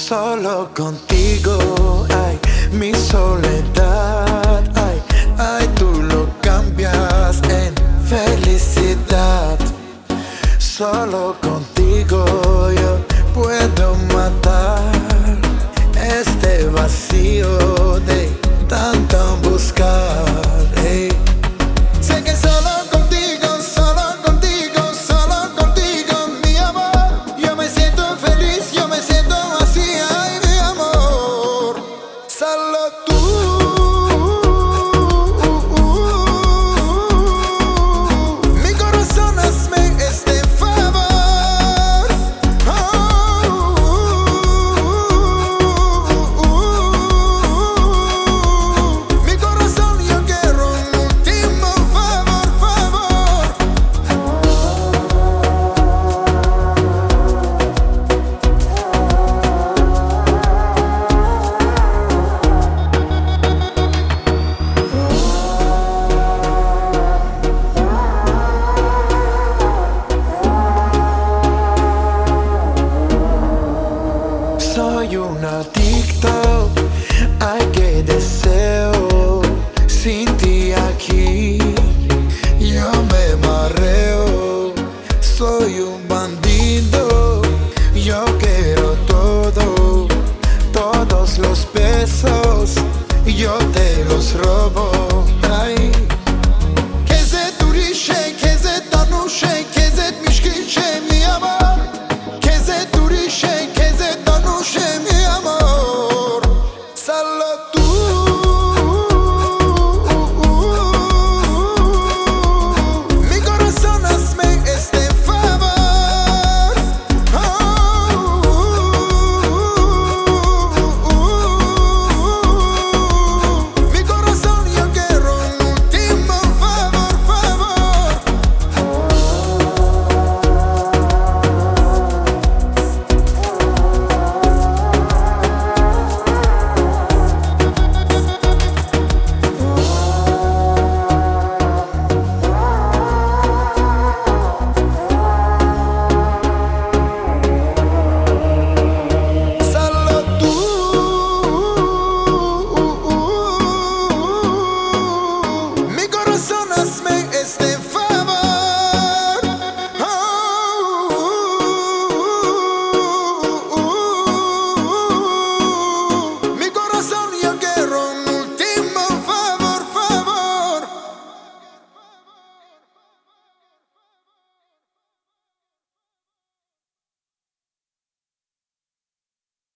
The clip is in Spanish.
Solo contigo, ay, mi soledad, ay, ay, tú lo cambias en felicidad. Solo contigo yo puedo matar este vacío de tanto buscar. Ey. Sé que solo contigo, solo contigo, solo contigo, mi amor. Yo me siento feliz, yo me siento así, ay, mi amor. Solo tú. Mi corazón, hazme este favor. Mi corazón, yo quiero un último favor, favor. Soy un adicto, ay, que deseo sin ti